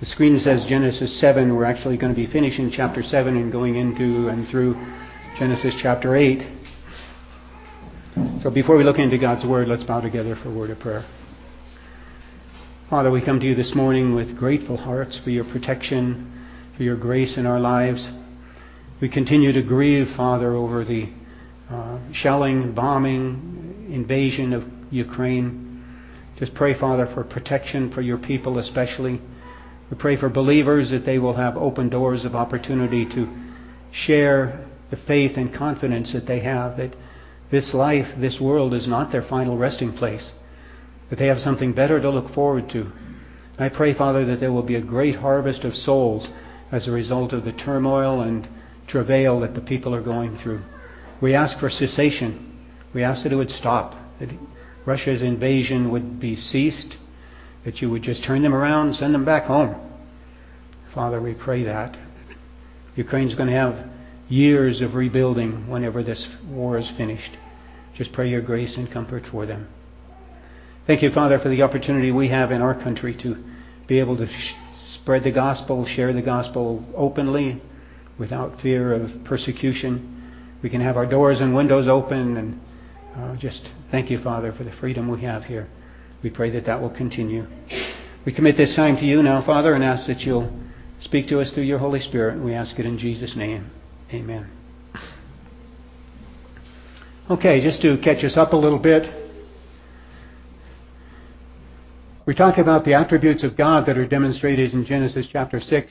The screen says Genesis 7. We're actually going to be finishing chapter 7 and going into and through Genesis chapter 8. So before we look into God's Word, let's bow together for a word of prayer. Father, we come to you this morning with grateful hearts for your protection, for your grace in our lives. We continue to grieve, Father, over the shelling, bombing, invasion of Ukraine. Just pray, Father, for protection for your people especially. We pray for believers that they will have open doors of opportunity to share the faith and confidence that they have, that this life, this world is not their final resting place, that they have something better to look forward to. I pray, Father, that there will be a great harvest of souls as a result of the turmoil and travail that the people are going through. We ask for cessation. We ask that it would stop, that Russia's invasion would be ceased, that you would just turn them around and send them back home. Father, we pray that. Ukraine's going to have years of rebuilding whenever this war is finished. Just pray your grace and comfort for them. Thank you, Father, for the opportunity we have in our country to be able to spread the gospel, share the gospel openly without fear of persecution. We can have our doors and windows open, and just thank you, Father, for the freedom we have here. We pray that that will continue. We commit this time to you now, Father, and ask that you'll speak to us through your Holy Spirit. We ask it in Jesus' name. Amen. Okay, just to catch us up a little bit. We talk about the attributes of God that are demonstrated in Genesis chapter 6.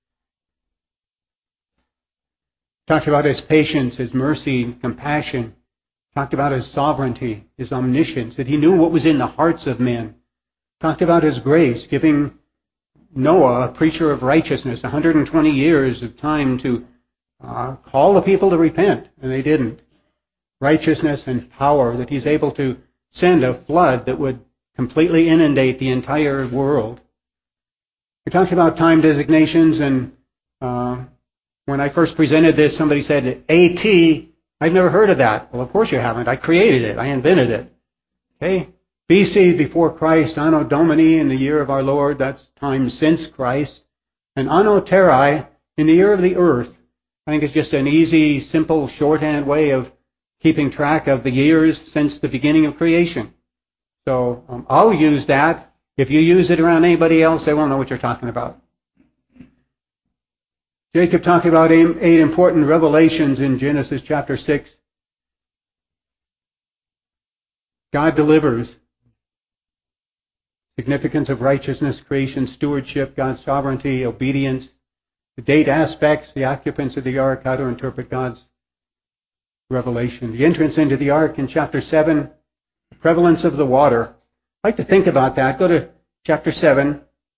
Talked about his patience, his mercy, compassion. Talked about his sovereignty, his omniscience, that he knew what was in the hearts of men. Talked about his grace, giving Noah, a preacher of righteousness, 120 years of time to call the people to repent, and they didn't. Righteousness and power, that he's able to send a flood that would completely inundate the entire world. We talked about time designations, and when I first presented this, somebody said, AT, I've never heard of that. Well, of course you haven't. I created it. I invented it. Okay? BC, before Christ. Anno Domini, in the year of our Lord. That's time since Christ. And Anno Terrae, in the year of the earth. I think it's just an easy, simple, shorthand way of keeping track of the years since the beginning of creation. So I'll use that. If you use it around anybody else, they won't know what you're talking about. Jacob talked about 8 important revelations in Genesis chapter 6. God delivers. Significance of righteousness, creation, stewardship, God's sovereignty, obedience, the date aspects, the occupants of the ark, how to interpret God's revelation. The entrance into the ark in chapter 7, the prevalence of the water. I'd like to think about that. Go to chapter 7.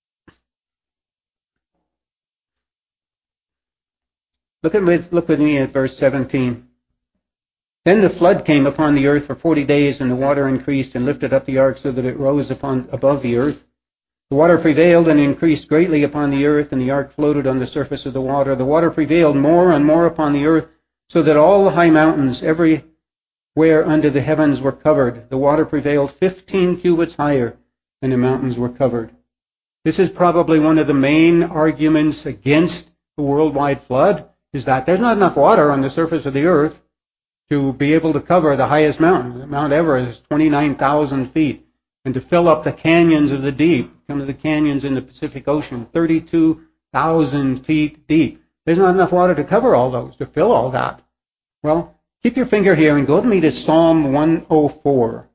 Look with me at verse 17. Then the flood came upon the earth for 40 days, and the water increased and lifted up the ark so that it rose above the earth. The water prevailed and increased greatly upon the earth, and the ark floated on the surface of the water. The water prevailed more and more upon the earth, so that all the high mountains everywhere under the heavens were covered. The water prevailed 15 cubits higher, and the mountains were covered. This is probably one of the main arguments against the worldwide flood, is that there's not enough water on the surface of the earth to be able to cover the highest mountain. Mount Everest is 29,000 feet. And to fill up the canyons of the deep, come to the canyons in the Pacific Ocean, 32,000 feet deep. There's not enough water to cover all those, to fill all that. Well, keep your finger here and go with me to Psalm 104.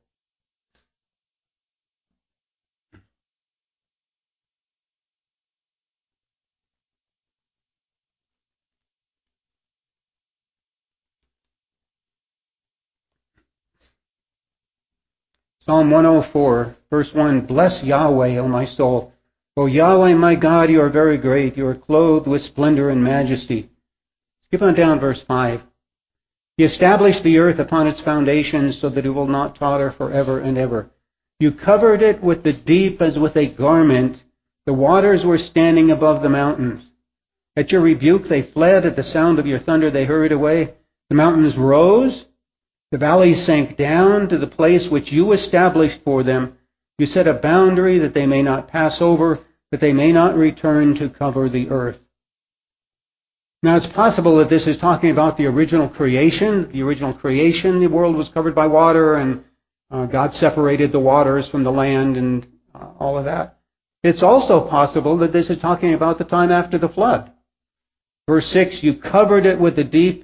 Psalm 104, verse 1, Bless Yahweh, O my soul. O Yahweh, my God, you are very great. You are clothed with splendor and majesty. Skip on down, verse 5. He established the earth upon its foundations so that it will not totter forever and ever. You covered it with the deep as with a garment. The waters were standing above the mountains. At your rebuke they fled. At the sound of your thunder they hurried away. The mountains rose. The valleys sank down to the place which you established for them. You set a boundary that they may not pass over. that they may not return to cover the earth. Now, it's possible that this is talking about the original creation. The original creation, the world was covered by water, and God separated the waters from the land and all of that. It's also possible that this is talking about the time after the flood. Verse 6, you covered it with the deep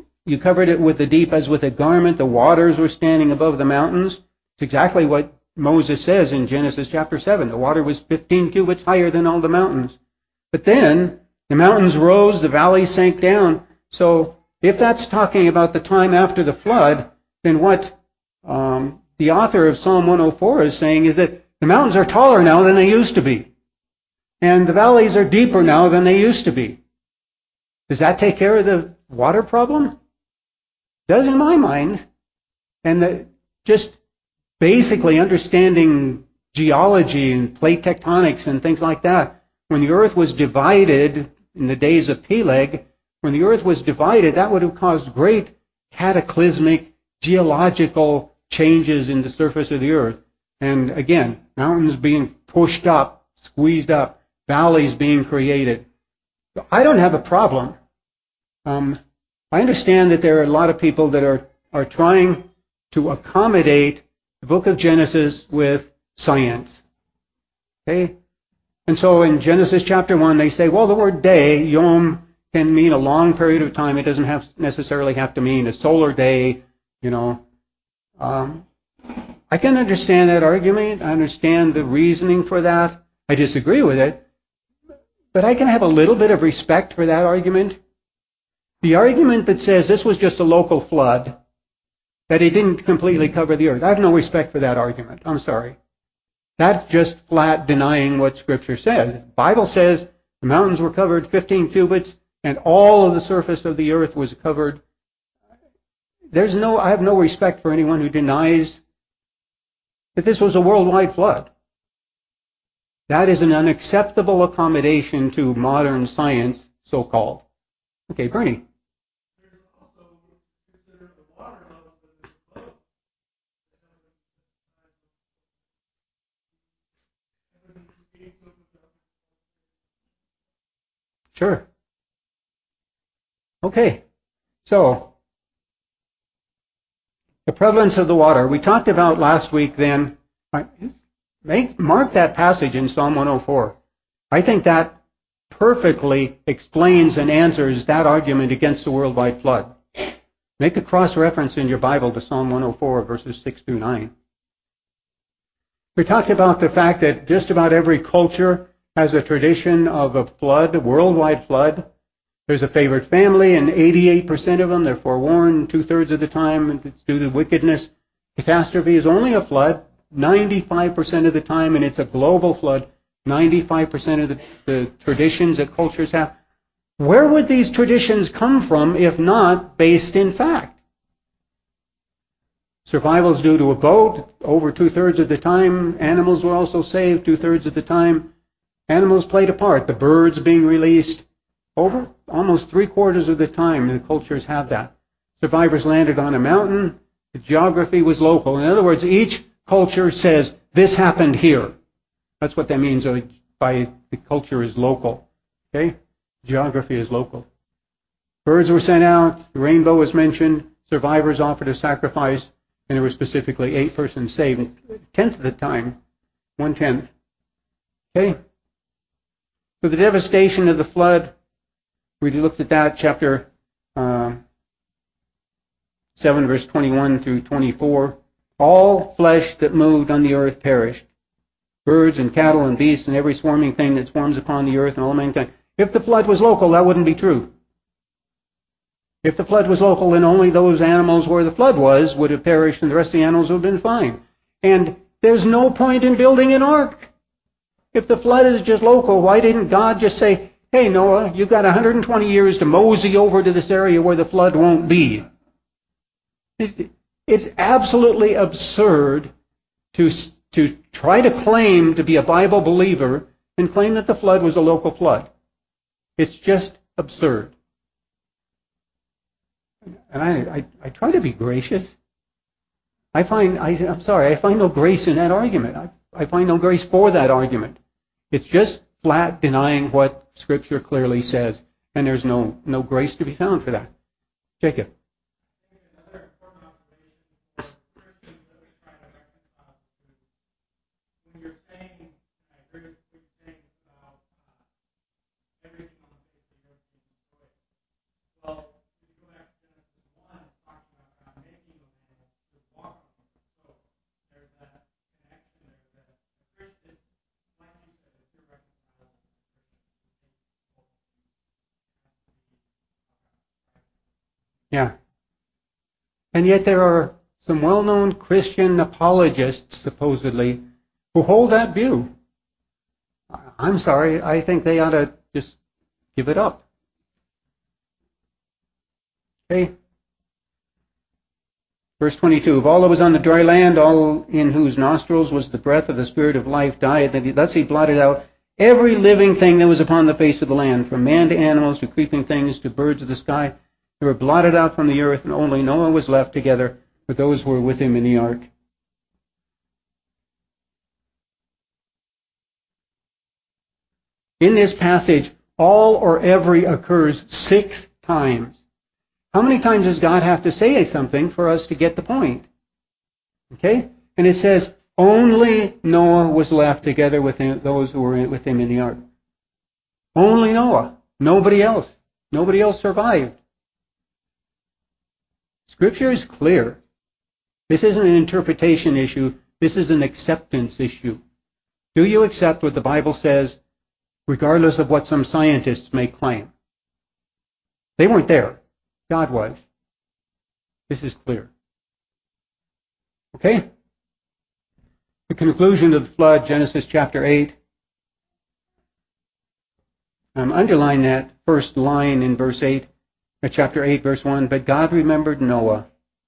as with a garment. The waters were standing above the mountains. It's exactly what Moses says in Genesis chapter 7. The water was 15 cubits higher than all the mountains. But then the mountains rose, the valleys sank down. So if that's talking about the time after the flood, then what the author of Psalm 104 is saying is that the mountains are taller now than they used to be. And the valleys are deeper now than they used to be. Does that take care of the water problem? It does in my mind. And just basically understanding geology and plate tectonics and things like that, when the earth was divided in the days of Peleg, when the earth was divided, that would have caused great cataclysmic geological changes in the surface of the earth. And again, mountains being pushed up, squeezed up, valleys being created. I don't have a problem. I understand that there are a lot of people that are trying to accommodate the book of Genesis with science. Okay? And so in Genesis chapter 1, they say, well, the word day, yom, can mean a long period of time. It doesn't necessarily have to mean a solar day, you know. I can understand that argument. I understand the reasoning for that. I disagree with it. But I can have a little bit of respect for that argument. The argument that says this was just a local flood, that it didn't completely cover the earth, I have no respect for that argument. I'm sorry. That's just flat denying what Scripture says. The Bible says the mountains were covered 15 cubits and all of the surface of the earth was covered. I have no respect for anyone who denies that this was a worldwide flood. That is an unacceptable accommodation to modern science, so-called. Okay, Bernie. There's also considered the water level that is above Sure. Okay. So, the prevalence of the water. We talked about last week then. Mark that passage in Psalm 104. I think that perfectly explains and answers that argument against the worldwide flood. Make a cross-reference in your Bible to Psalm 104, verses 6 through 9. We talked about the fact that just about every culture has a tradition of a flood, a worldwide flood. There's a favorite family, and 88% of them, they're forewarned 2/3 of the time it's due to wickedness. Catastrophe is only a flood 95% of the time, and it's a global flood 95% of the traditions that cultures have. Where would these traditions come from if not based in fact? Survival is due to a boat over 2/3 of the time. Animals were also saved 2/3 of the time. Animals played a part. The birds being released over almost 3/4 of the time. The cultures have that. Survivors landed on a mountain. The geography was local. In other words, each culture says, this happened here. That's what that means by the culture is local. Okay? Geography is local. Birds were sent out. The rainbow was mentioned. Survivors offered a sacrifice. And there were specifically 8 persons saved. 1/10 of the time. 1/10. Okay? So the devastation of the flood, we looked at that, chapter 7, verse 21 through 24. All flesh that moved on the earth perished. Birds and cattle and beasts and every swarming thing that swarms upon the earth and all mankind. If the flood was local, that wouldn't be true. If the flood was local, then only those animals where the flood was would have perished and the rest of the animals would have been fine. And there's no point in building an ark. If the flood is just local, why didn't God just say, hey, Noah, you've got 120 years to mosey over to this area where the flood won't be? It's absolutely absurd to try to claim to be a Bible believer and claim that the flood was a local flood. It's just absurd. And I try to be gracious. I find no grace in that argument. I find no grace for that argument. It's just flat denying what Scripture clearly says. And there's no grace to be found for that. Jacob. Another important observation for Christians that are trying to reconcile is when you're saying, and I agree with what you're saying about everything on the face of the earth being destroyed. Well, if you go back to Genesis 1, it's talking about God making the man to walk on the earth. So there's that connection there that the Christian is, like you said, it's irreconcilable for the Christian. Yeah. And yet there are some well-known Christian apologists, supposedly, who hold that view. I'm sorry, I think they ought to just give it up. Okay? Verse 22, of all that was on the dry land, all in whose nostrils was the breath of the Spirit of life died. Thus he blotted out every living thing that was upon the face of the land, from man to animals to creeping things to birds of the sky. They were blotted out from the earth, and only Noah was left together with those who were with him in the ark. In this passage, all or every occurs 6 times. How many times does God have to say something for us to get the point? Okay? And it says, only Noah was left together with those who were with him in the ark. Only Noah. Nobody else. Nobody else survived. Scripture is clear. This isn't an interpretation issue. This is an acceptance issue. Do you accept what the Bible says, regardless of what some scientists may claim? They weren't there. God was. This is clear. Okay? The conclusion of the flood, Genesis chapter 8. Underline that first line in verse 8, chapter 8, verse 1. But God remembered Noah.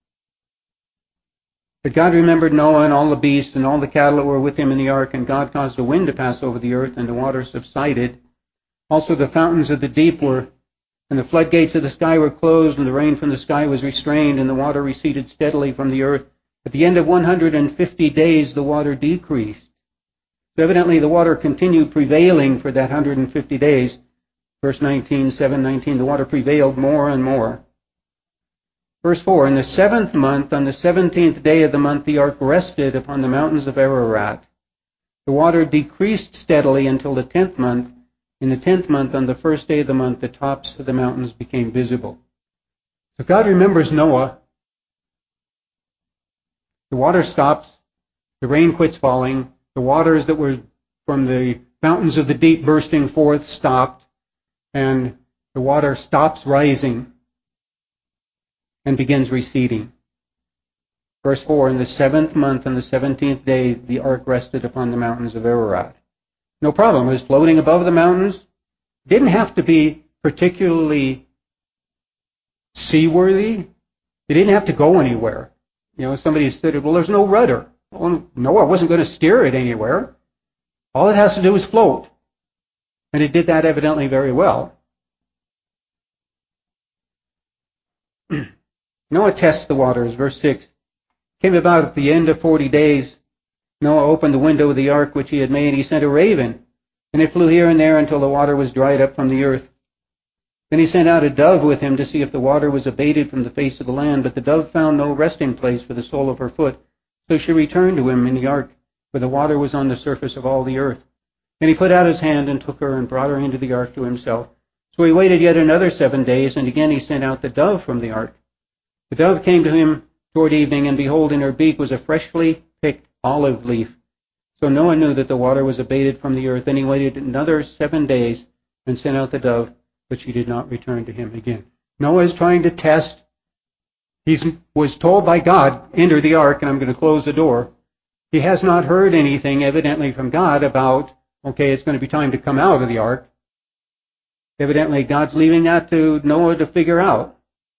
But God remembered Noah and all the beasts and all the cattle that were with him in the ark, and God caused a wind to pass over the earth, and the waters subsided. Also the fountains of the deep were, and the floodgates of the sky were closed, and the rain from the sky was restrained, and the water receded steadily from the earth. At the end of 150 days, the water decreased. So evidently the water continued prevailing for that 150 days. Verse 19, 7:19, the water prevailed more and more. Verse 4, in the 7th month, on the 17th day of the month, the ark rested upon the mountains of Ararat. The water decreased steadily until the 10th month. In the 10th month, on the first day of the month, the tops of the mountains became visible. So God remembers Noah. The water stops. The rain quits falling. The waters that were from the fountains of the deep bursting forth stopped. And the water stops rising and begins receding. Verse 4, in the 7th month, on the 17th day, the ark rested upon the mountains of Ararat. No problem. It was floating above the mountains. Didn't have to be particularly seaworthy. It didn't have to go anywhere. You know, somebody said, well, there's no rudder. Well, Noah wasn't going to steer it anywhere. All it has to do is float. And it did that evidently very well. Noah tests the waters. Verse 6. Came about at the end of 40 days. Noah opened the window of the ark which he had made. He sent a raven, and it flew here and there until the water was dried up from the earth. Then he sent out a dove with him to see if the water was abated from the face of the land. But the dove found no resting place for the sole of her foot. So she returned to him in the ark, for the water was on the surface of all the earth. Then he put out his hand and took her and brought her into the ark to himself. So he waited yet another 7 days, and again he sent out the dove from the ark. The dove came to him toward evening, and behold, in her beak was a freshly picked olive leaf. So Noah knew that the water was abated from the earth. Then he waited another 7 days and sent out the dove, but she did not return to him again. Noah is trying to test. He was told by God, enter the ark, and I'm going to close the door. He has not heard anything, evidently, from God about, okay, it's going to be time to come out of the ark. Evidently, God's leaving that to Noah to figure out.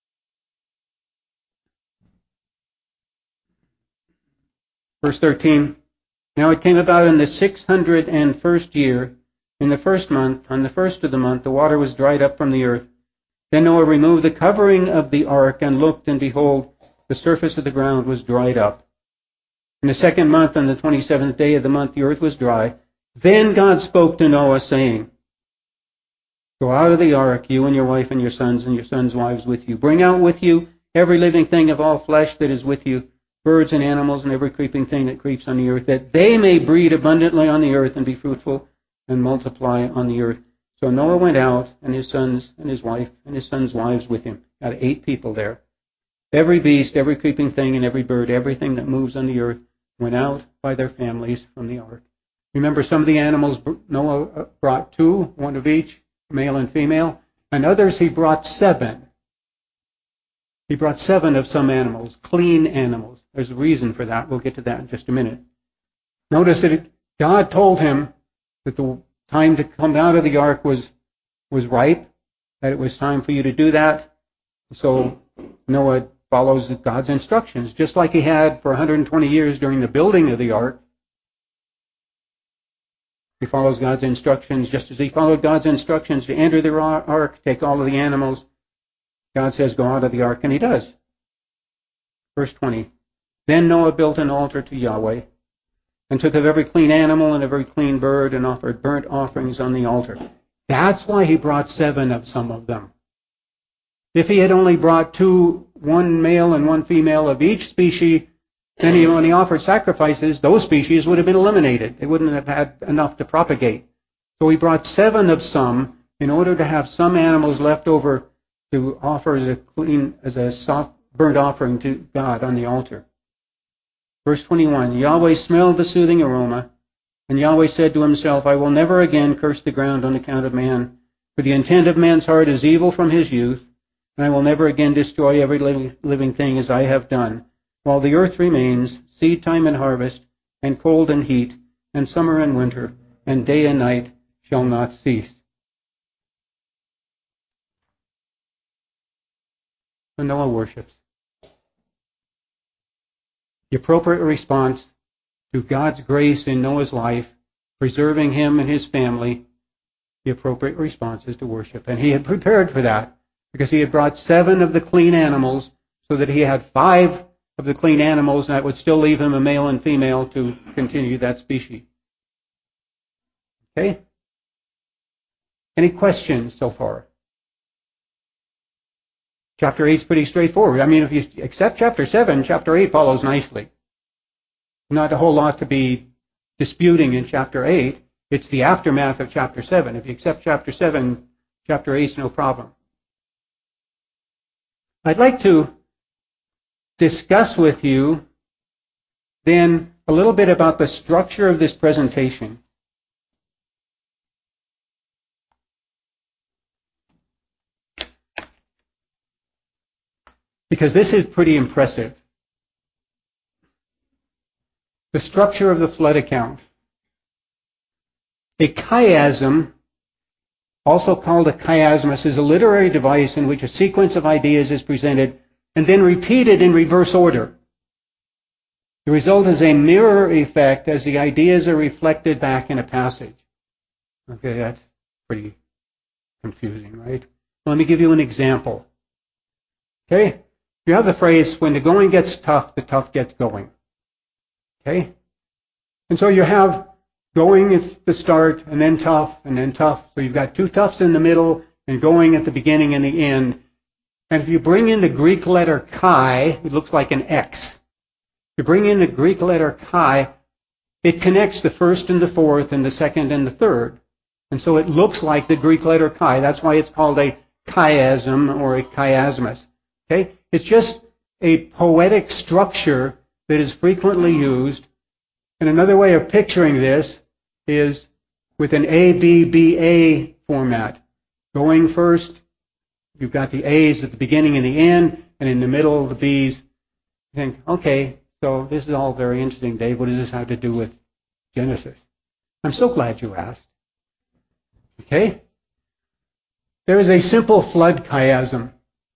Verse 13, now it came about in the 601st year, in the 1st month, on the 1st of the month, the water was dried up from the earth. Then Noah removed the covering of the ark and looked, and behold, the surface of the ground was dried up. In the 2nd month, on the 27th day of the month, the earth was dry. Then God spoke to Noah, saying, Go out of the ark, you and your wife and your sons' wives with you. Bring out with you every living thing of all flesh that is with you, birds and animals and every creeping thing that creeps on the earth, that they may breed abundantly on the earth and be fruitful and multiply on the earth. So Noah went out, and his sons and his wife and his sons' wives with him. Got 8 people there. Every beast, every creeping thing, and every bird, everything that moves on the earth, went out by their families from the ark. Remember, some of the animals Noah brought 2, one of each, male and female, and others he brought 7. He brought 7 of some animals, clean animals. There's a reason for that. We'll get to that in just a minute. Notice that God told him that the time to come out of the ark was ripe, that it was time for you to do that. So Noah follows God's instructions, just like he had for 120 years during the building of the ark. He follows God's instructions just as he followed God's instructions to enter the ark, take all of the animals. God says, go out of the ark, and he does. Verse 20. Then Noah built an altar to Yahweh, and took of every clean animal and every clean bird, and offered burnt offerings on the altar. That's why he brought 7 of some of them. If he had only brought 2, one male and one female of each species, then when he offered sacrifices, those species would have been eliminated. They wouldn't have had enough to propagate. So he brought 7 of some in order to have some animals left over to offer as a soft burnt offering to God on the altar. Verse 21, Yahweh smelled the soothing aroma, and Yahweh said to himself, I will never again curse the ground on account of man, for the intent of man's heart is evil from his youth, and I will never again destroy every living thing as I have done. While the earth remains, seed time and harvest, and cold and heat, and summer and winter, and day and night shall not cease. So Noah worships. The appropriate response to God's grace in Noah's life, preserving him and his family, the appropriate response is to worship. And he had prepared for that, because he had brought 7 of the clean animals, so that he had 5 of the clean animals, and that would still leave him a male and female to continue that species. Okay? Any questions so far? Chapter 8 is pretty straightforward. I mean, if you accept chapter 7, chapter 8 follows nicely. Not a whole lot to be disputing in chapter 8. It's the aftermath of chapter 7. If you accept chapter 7, chapter 8 is no problem. I'd like to discuss with you then a little bit about the structure of this presentation. Because this is pretty impressive. The structure of the flood account. A chiasm, also called a chiasmus, is a literary device in which a sequence of ideas is presented and then repeated in reverse order. The result is a mirror effect as the ideas are reflected back in a passage. Okay, that's pretty confusing, right? Let me give you an example. Okay? You have the phrase, when the going gets tough, the tough gets going. Okay? And so you have going at the start, and then tough, and then tough. So you've got 2 toughs in the middle, and going at the beginning and the end. And if you bring in the Greek letter chi, it looks like an X. If you bring in the Greek letter chi, it connects the first and the fourth, and the second and the third. And so it looks like the Greek letter chi. That's why it's called a chiasm or a chiasmus. Okay? It's just a poetic structure that is frequently used. And another way of picturing this is with an ABBA format. Going first, you've got the A's at the beginning and the end, and in the middle, the B's. You think, okay, so this is all very interesting, Dave. What does this have to do with Genesis? I'm so glad you asked. Okay? There is a simple flood chiasm.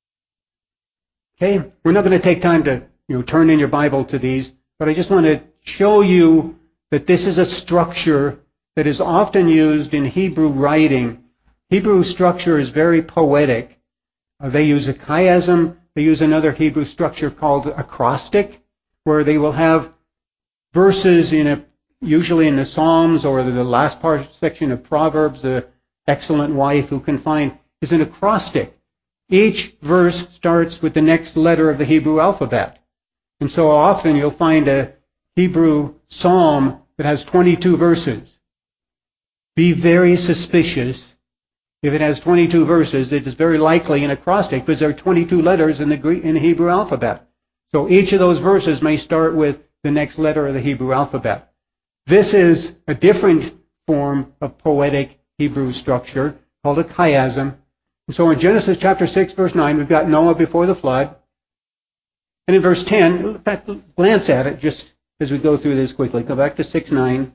Okay? We're not going to take time to turn in your Bible to these, but I just want to show you that this is a structure that is often used in Hebrew writing. Hebrew structure is very poetic. They use a chiasm. They use another Hebrew structure called acrostic, where they will have verses in usually in the Psalms or the last section of Proverbs, the excellent wife who can find, is an acrostic. Each verse starts with the next letter of the Hebrew alphabet. And so often you'll find a Hebrew psalm that has 22 verses. Be very suspicious. If it has 22 verses, it is very likely an acrostic because there are 22 letters in the Hebrew alphabet. So each of those verses may start with the next letter of the Hebrew alphabet. This is a different form of poetic Hebrew structure called a chiasm. And so in Genesis chapter 6, verse 9, we've got Noah before the flood. And in verse 10, in fact, glance at it just as we go through this quickly. Go back to 6:9.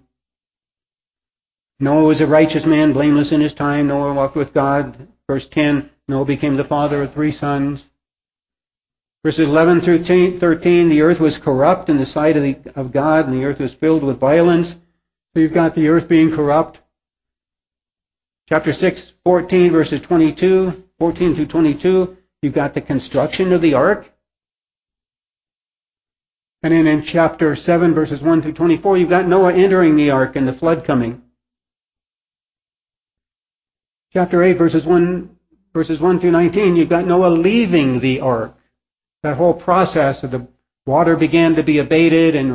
Noah was a righteous man, blameless in his time. Noah walked with God. Verse 10, Noah became the father of 3 sons. Verses 11 through 13, the earth was corrupt in the sight of God, and the earth was filled with violence. So you've got the earth being corrupt. Chapter 6, 14, verses 14 through 22, you've got the construction of the ark. And then in chapter 7, verses 1 through 24, you've got Noah entering the ark and the flood coming. Chapter 8, verses 1 through 19, you've got Noah leaving the ark. That whole process of the water began to be abated and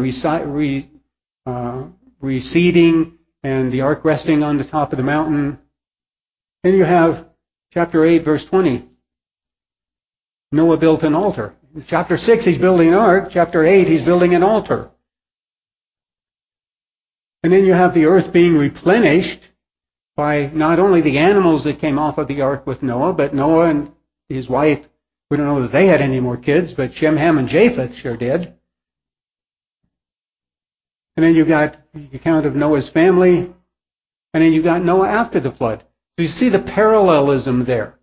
receding, and the ark resting on the top of the mountain. Then you have chapter 8, verse 20. Noah built an altar. In chapter 6, he's building an ark. Chapter 8, he's building an altar. And then you have the earth being replenished by not only the animals that came off of the ark with Noah, but Noah and his wife. We don't know that they had any more kids, but Shem, Ham, and Japheth sure did. And then you got the account of Noah's family, and then you got Noah after the flood. So you see the parallelism there.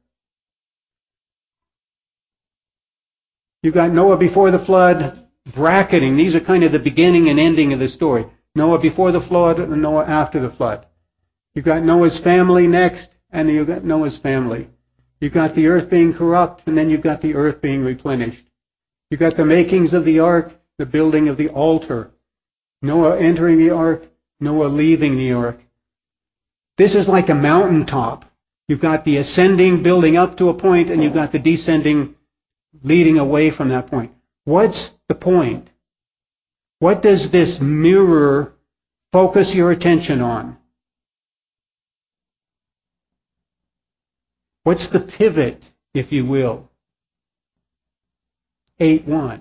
You've got Noah before the flood, bracketing. These are kind of the beginning and ending of the story. Noah before the flood and Noah after the flood. You've got Noah's family next, and then you've got Noah's family. You've got the earth being corrupt, and then you've got the earth being replenished. You've got the makings of the ark, the building of the altar. Noah entering the ark, Noah leaving the ark. This is like a mountaintop. You've got the ascending building up to a point, and you've got the descending leading away from that point. What's the point? What does this mirror focus your attention on? What's the pivot, if you will? 8:1.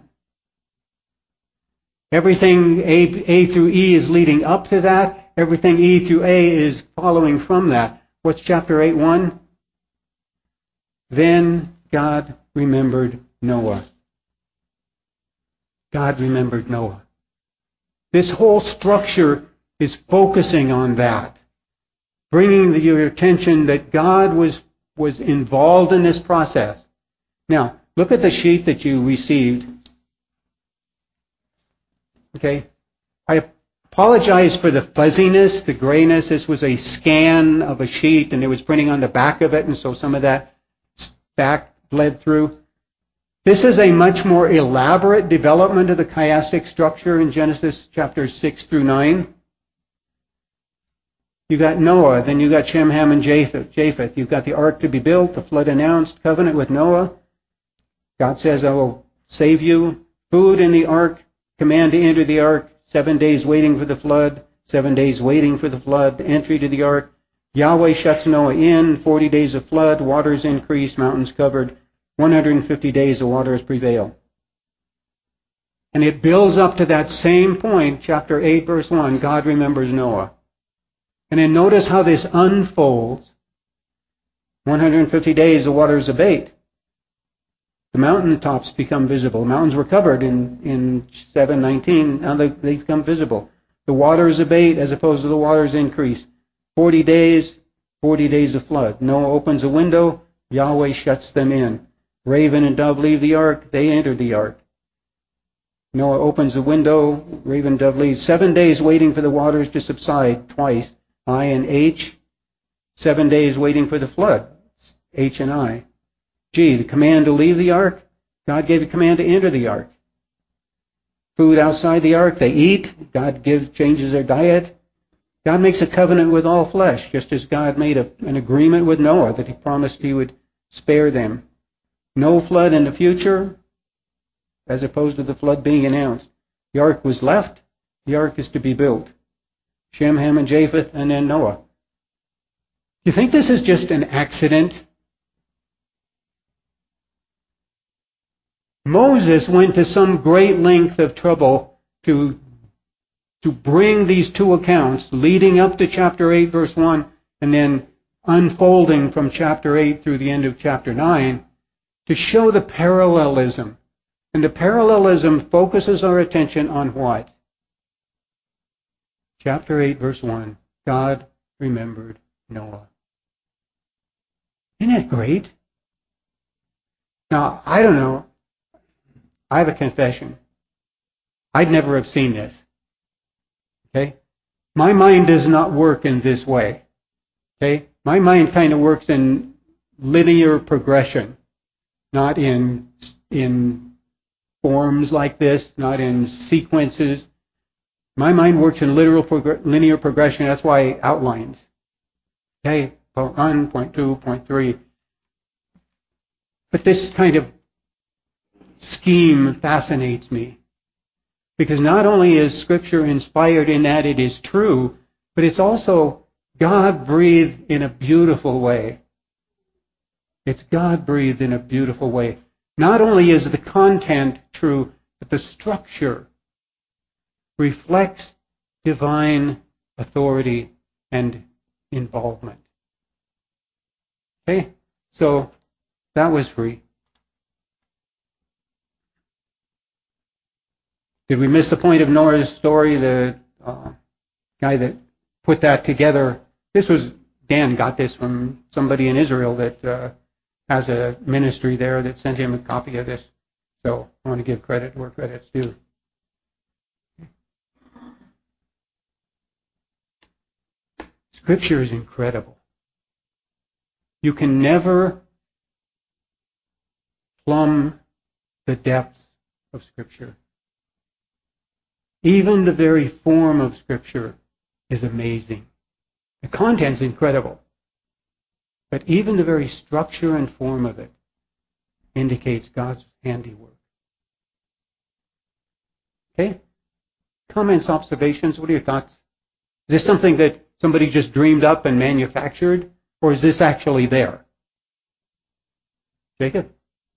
Everything A through E is leading up to that. Everything E through A is following from that. What's chapter 8:1? Then God remembered Noah. God remembered Noah. This whole structure is focusing on that, bringing your attention that God was involved in this process. Now, look at the sheet that you received. Okay? I apologize for the fuzziness, the grayness. This was a scan of a sheet, and it was printing on the back of it, and so some of that back bled through. This is a much more elaborate development of the chiastic structure in Genesis chapters 6 through 9. You got Noah, then you got Shem, Ham, and Japheth. You've got the ark to be built, the flood announced, covenant with Noah. God says, I will save you. Food in the ark, command to enter the ark, 7 days waiting for the flood, 7 days waiting for the flood, entry to the ark. Yahweh shuts Noah in, 40 days of flood, waters increase, mountains covered, 150 days the waters prevail. And it builds up to that same point, chapter 8, verse 1, God remembers Noah. And then notice how this unfolds. 150 days the waters abate. The mountaintops become visible. Mountains were covered in 7:19. Now they become visible. The waters abate as opposed to the waters increase. 40 days of flood. Noah opens a window. Yahweh shuts them in. Raven and dove leave the ark. They enter the ark. Noah opens the window. Raven and dove leave. 7 days waiting for the waters to subside twice. I and H. 7 days waiting for the flood. H and I. G, the command to leave the ark. God gave a command to enter the ark. food outside the ark. They eat. God changes their diet. God makes a covenant with all flesh, just as God made an agreement with Noah that he promised he would spare them. No flood in the future, as opposed to the flood being announced. The ark was left. The ark is to be built. Shem, Ham, and Japheth, and then Noah. You think this is just an accident? Moses went to some great length of trouble to bring these two accounts, leading up to chapter 8, verse 1, and then unfolding from chapter 8 through the end of chapter 9, to show the parallelism. And the parallelism focuses our attention on what? Chapter 8, verse 1, God remembered Noah. Isn't that great? Now, I don't know. I have a confession. I'd never have seen this. Okay? My mind does not work in this way. Okay? My mind kind of works in linear progression, not in forms like this, not in sequences. My mind works in linear progression. That's why outlines. Okay? Point 1, point 2, point 3. But this kind of scheme fascinates me. Because not only is Scripture inspired in that it is true, but it's also God-breathed in a beautiful way. It's God-breathed in a beautiful way. Not only is the content true, but the structure reflects divine authority and involvement. Okay? So, that was free. Did we miss the point of Noah's story? The guy that put that together. Dan got this from somebody in Israel that has a ministry there that sent him a copy of this. So I want to give credit where credit's due. Scripture is incredible. You can never plumb the depths of Scripture. Even the very form of Scripture is amazing. The content's incredible. But even the very structure and form of it indicates God's handiwork. Okay? Comments, observations, what are your thoughts? Is this something that somebody just dreamed up and manufactured? Or is this actually there? Jacob?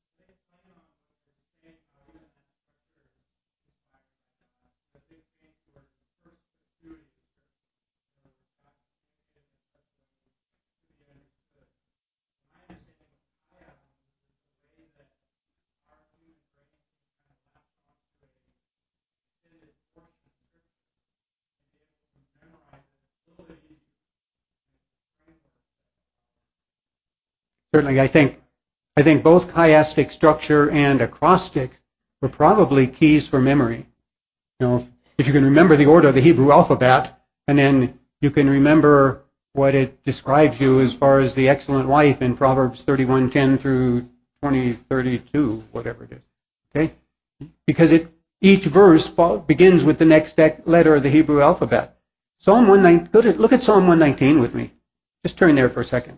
Certainly, I think both chiastic structure and acrostic were probably keys for memory. You know, if you can remember the order of the Hebrew alphabet, and then you can remember what it describes you as far as the excellent wife in Proverbs 31:10 through 20:32, whatever it is. Okay, because each verse begins with the next letter of the Hebrew alphabet. Look at Psalm 119 with me. Just turn there for a second.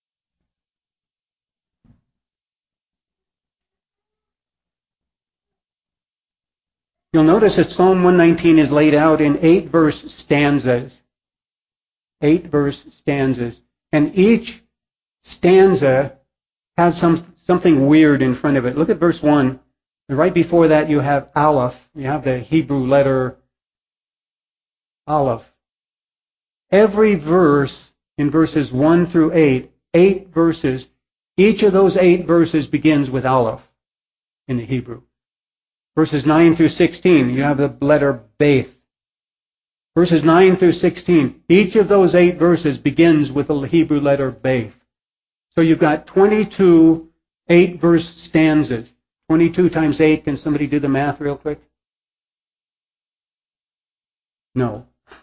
You'll notice that Psalm 119 is laid out in 8-verse stanzas. 8-verse stanzas. And each stanza has something weird in front of it. Look at verse 1. And right before that you have Aleph. You have the Hebrew letter Aleph. Every verse in verses 1 through 8 verses, each of those 8 verses begins with Aleph in the Hebrew. Verses 9 through 16, you have the letter Beth. Verses 9 through 16, each of those 8 verses begins with the Hebrew letter Beth. So you've got 22 8-verse stanzas. 22 times 8, can somebody do the math real quick? No.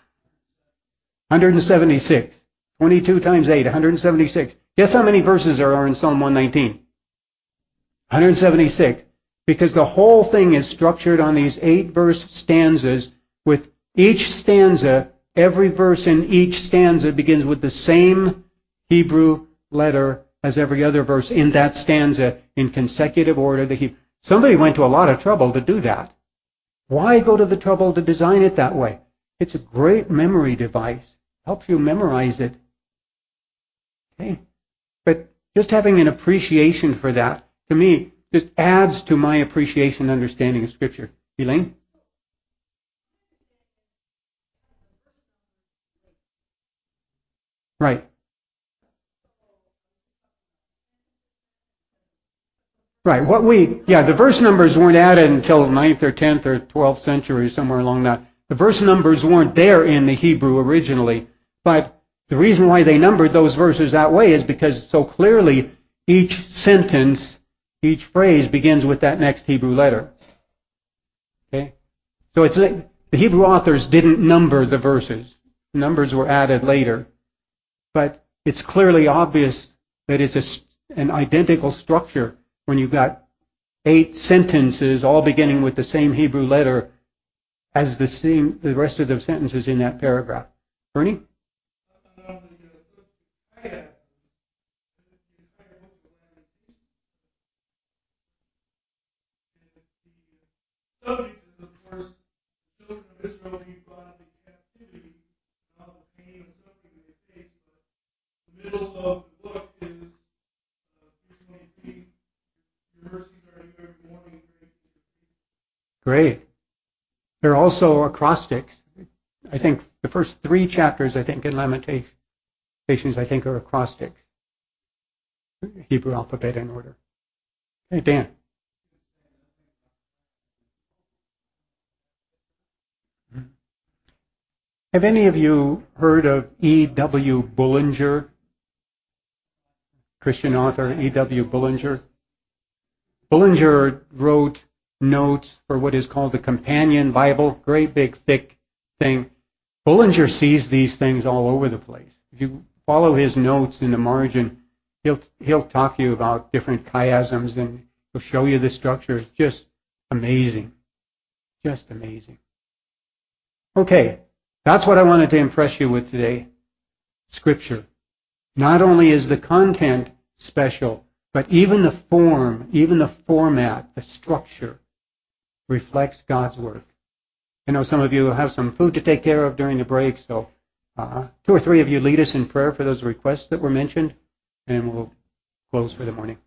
176. 22 times 8, 176. Guess how many verses there are in Psalm 119? 176. because the whole thing is structured on these 8-verse stanzas, with each stanza, every verse in each stanza begins with the same Hebrew letter as every other verse in that stanza in consecutive order. Somebody went to a lot of trouble to do that. Why go to the trouble to design it that way? It's a great memory device. Helps you memorize it. Okay? But just having an appreciation for that, to me, just adds to my appreciation and understanding of Scripture. Elaine? Right. Right. The verse numbers weren't added until 9th or 10th or 12th century, somewhere along that. The verse numbers weren't there in the Hebrew originally. But the reason why they numbered those verses that way is because so clearly each sentence, each phrase begins with that next Hebrew letter. Okay? So it's like the Hebrew authors didn't number the verses. Numbers were added later. But it's clearly obvious that it's an identical structure when you've got 8 sentences all beginning with the same Hebrew letter as the rest of the sentences in that paragraph. Bernie? Subject is, of course, the children of Israel being brought into captivity and all the pain and suffering they face. But the middle of the book is 3:23. Your mercies are new every morning. Great. They're also acrostics. I think the first 3 chapters, in Lamentations, are acrostics. Hebrew alphabet in order. Hey, Dan. Have any of you heard of E.W. Bullinger? Christian author E.W. Bullinger. Bullinger wrote notes for what is called the Companion Bible, great big thick thing. Bullinger sees these things all over the place. If you follow his notes in the margin, he'll talk to you about different chiasms and he'll show you the structure. It's just amazing. Just amazing. Okay, that's what I wanted to impress you with today. Scripture. Not only is the content special, but even the form, even the format, the structure reflects God's Word. I know some of you have some food to take care of during the break, so 2 or 3 of you lead us in prayer for those requests that were mentioned, and we'll close for the morning.